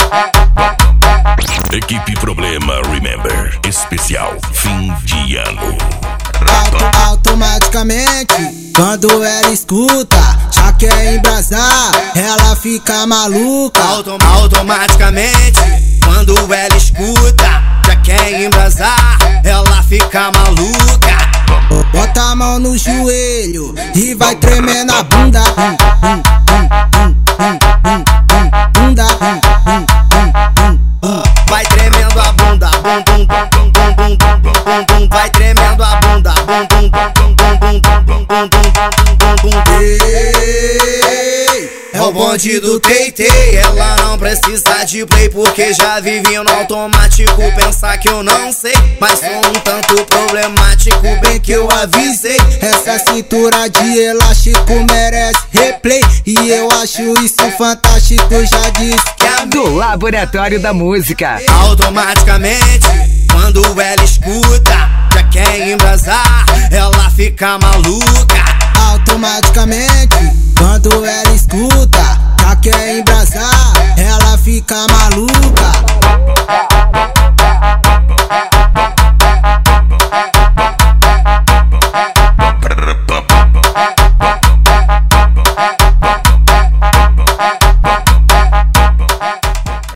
Equipe Problema Remember, especial fim de ano. Automaticamente, quando ela escuta, já quer embrasar, ela fica maluca. Automaticamente, quando ela escuta, já quer embrasar, ela fica maluca. Bota a mão no joelho e vai tremendo a bunda. Vai tremendo a bunda, vai tremendo a bunda, é o bonde do Teitei. Ela não precisa de play porque já vive no automático. Pensar que eu não sei, mas sou um tanto problemático. Bem que eu avisei, essa cintura de elástico merece replay. E eu acho isso fantástico, já disse que é do Laboratório da Música. Automaticamente, quando ela escuta, já quer embrasar, ela fica maluca. Automaticamente, quando ela escuta, já quer embrasar, ela fica maluca.